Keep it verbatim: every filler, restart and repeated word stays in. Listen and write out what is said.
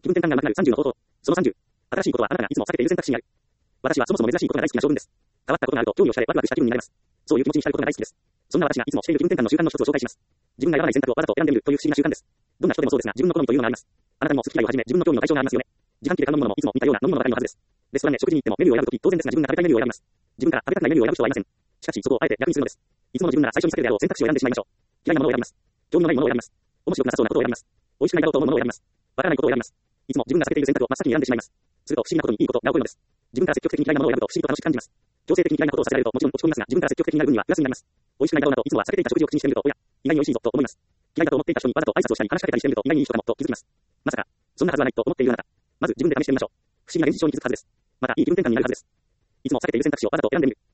気分転換がなくなるさんじゅうの方法。そのさんじゅう。新しいことはあなたがいつも避けている選択肢にある。私はそもそも珍しいことが大好きな性分です。変わったことがあると興味を惹かれワクワクした気分になれます。そういう気持ちに浸ることが大好きです。そんな私がいつもしている気分転換の習慣の一つを紹介します。自分がやらない選択をわざと選んでみるという不思議な習慣です。どんな人でもそうですが、自分の好みというのがあります。あなたにも好き嫌いをはじめ自分の興味の対象がありますよね。自販機で買う飲むものもいつも似たような飲み物ばかりのはずです。レストランで食事に行ってもメニューを選ぶとき当然ですが自分が食べたいメニューを選びます。自分から食べたくないメニューを選ぶ人はいません。しかしそこをあえて逆にするのです。いつもの自分なら最初に避けるであろう選択肢を選んでしまいましょう。嫌いなものを選びます。興味のないものを選びます。面白くなさそうなことを選びます。美味しくないだろうと思うものを選びます。わからないことを選びます。いつも自分が避けている選択を真っ先に選んでしまいます。すると不思議なことにいいことが起こるのです。自分から積極的に嫌いなものを選ぶと不思議と楽しく感じます。強制的に嫌いなことをさせられるともちろん落ち込みますが、自分から積極的になる分にはプラスになります。美味しくないだろうなといつもは避けていた食事を口にしてみると、おや、意外に美味しいぞと思います。嫌いだと思っていた人にわざと挨拶をしたり話しかけたりしてみると意外にいい人かもと気づきます。まさか、そんなはずはないと思っているあなた。まず自分で試してみましょう。不思議な現実症に気づくはずです。また、いい気分転換になるはずです。いつも避けている選択肢をわざと選んでみる。